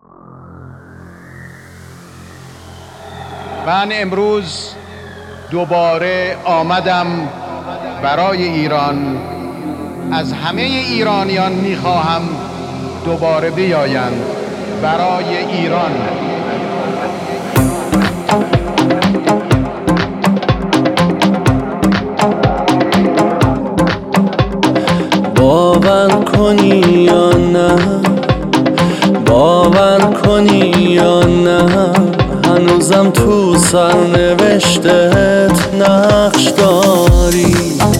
من امروز دوباره آمدم برای ایران. از همه ایرانیان میخواهم دوباره بیایند برای ایران. باور کنی یا نه، باور کنی یا نه، هنوزم تو سرنوشتت نقش داری.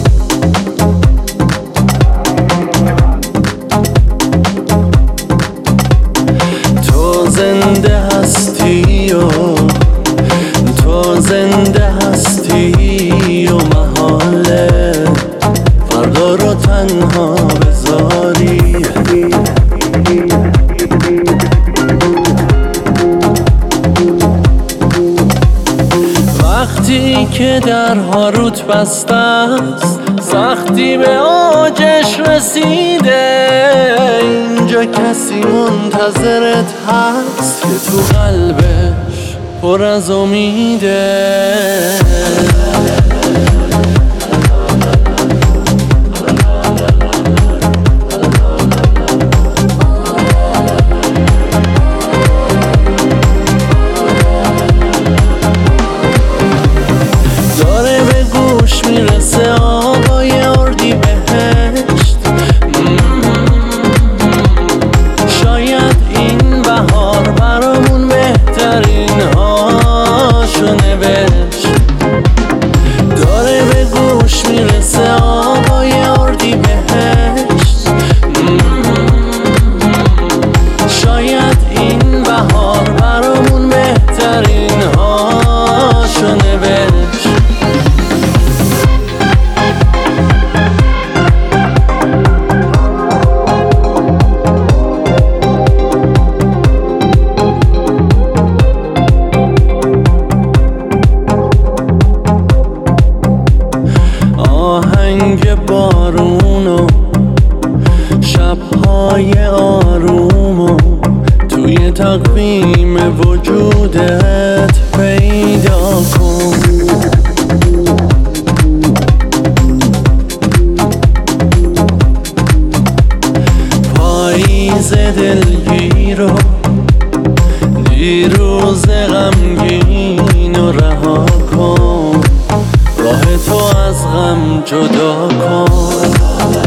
تو زنده هستی و تو زنده هستی و محاله فردا رو تنها بذاری. وقتی که درها روت بسته است، سختی به اوجش رسیده، اینجا کسی منتظرت هست که تو قلبش پر از امیده. میرسه آقای اردیبهشت، شاید این بهار برامون بهترین هاشو نوشت. داره به گوش میرسه آقای اردیبهشت، شاید این بهار برامون بهترین هاشو نوشت. آهنگ بارون و شب‌های آروم و توی تقویم وجودت پیدا کن. پاییز دلگیر و دیروز غمگین و رها کن، راه تو از غم جدا کن.